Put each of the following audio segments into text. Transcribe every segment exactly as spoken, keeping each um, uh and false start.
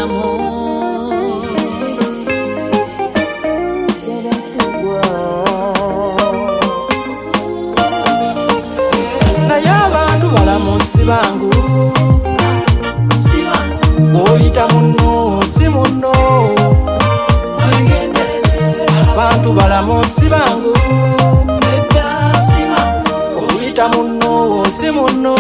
balamu naye abantu balamu si bangu oyita munno si munno abantu balamu si bangu oyita munno si munno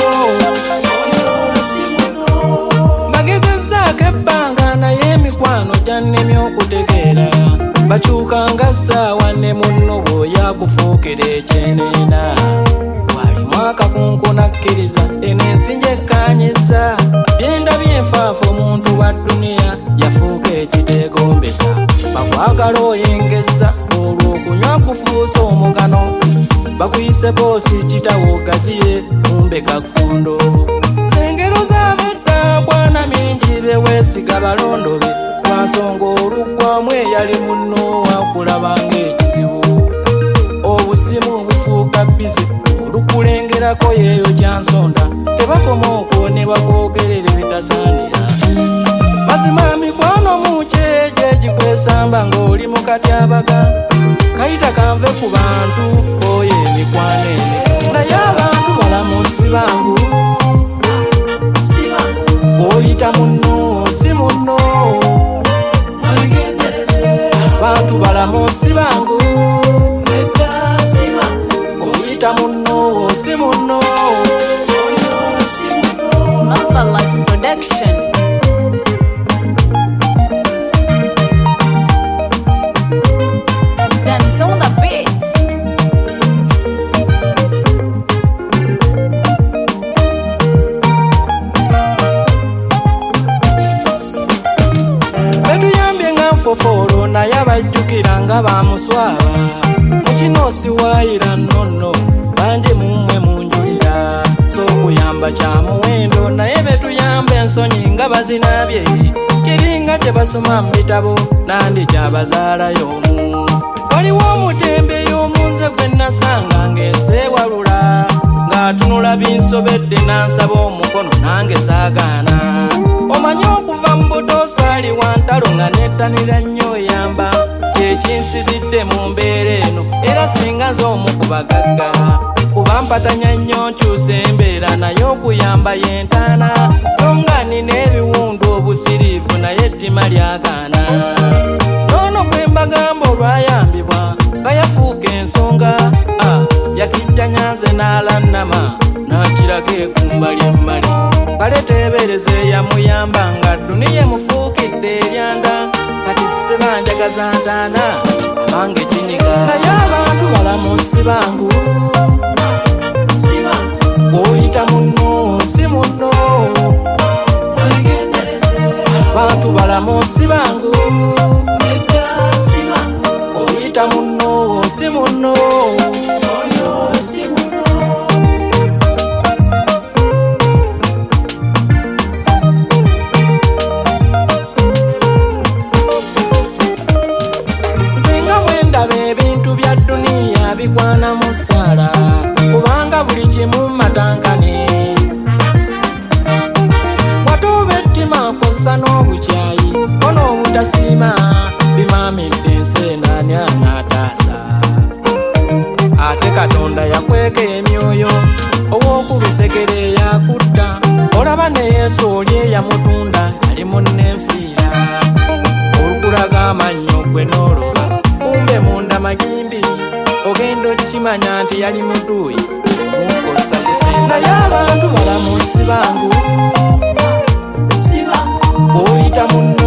magezezzaako ebbanga naye emikwano gyannemye okutegeera bakyukanga ssaawa ne munno bw'oyakufuukira ekyeneena walimu akakunku nakkiriza eno ensi gyekkaanyizza byenda byenfaafa omuntu wa dduniya yafuuka ekiteegombesa bakwagala oyengezza olw'okunywa kufuusa omugano bakuyise boosi kitawo gaziye mumbe gakkondo zengero z'abedda kwana mingi beweesiga balondobe lwansonga oluggwamu eyali munno wakulabanga ekizibu obusimu bufuuka bizi olukulengerako yeeyo kyansonda tebakoma okwo ne bakwogerera ebitasaanira mazima mikwano mukyejo egikwesamba ng'oli mu katyabaga kayita kanve ku bantu oyo emikwano ene naye abantu balamu si bangu oyita munno si munno abantu balamu si bangu oyita munno si munno Marvelous production. Dance on the beat. betuyambye nga nfofolo naye abajjukira nga bamuswaba mukino siwaayira nnono banje mumwe munjulira sokuyamba kya muwendo naye betuyamba ensonyi nga bazinabye kiringa kye basoma mu bitabo nandi kyabazaalayomu waliwo omutembe y'omunze gwe nasanga ng'eseewalula ng'atunula binsobedde nansaba omukono nange saagaana omanyi okuva mu buto saali wantalo nga nettanira nnyo oyamba kyekinsiridde mu mbeera eno era singa nze omu ku bagagga kuba mpatanya nnyo nkyusa embeera naye okuyamba yentaana so nga nina ebiwundu obusiriivu naye ettima lyagaana noono kwe mbagamba olwayambibwa nga yafuuka ensonga yakijja nyanze n'alannama n'akirako ekumbali emmali kale teebereze yamuyamba nga dduniya emufuukidde eryanda kati sibanjagaza ntaana abange kinyiga naye abantu balamu si bangu oyita munno si munno abantu balamu si bangu oyita munno si munno nzinga bwendaba ebintu bya dduniya bigwana mu ssaala kubanga buli kimu matankane watuuba ettima kossa n'obukyayi ono obutasiima bimaamidde enseenaani anaataasa ate katonda yakweka emyoyo ow'okulusegere yakutta olaba ne yesu oli eyamutunda yali munnenfiira olukulaga amannyo gwe n'oloba umbe munda magimbi ogenda okimanya nti yali muduuyi omukosa kusinga naye abantu balamu si bangu oyita munno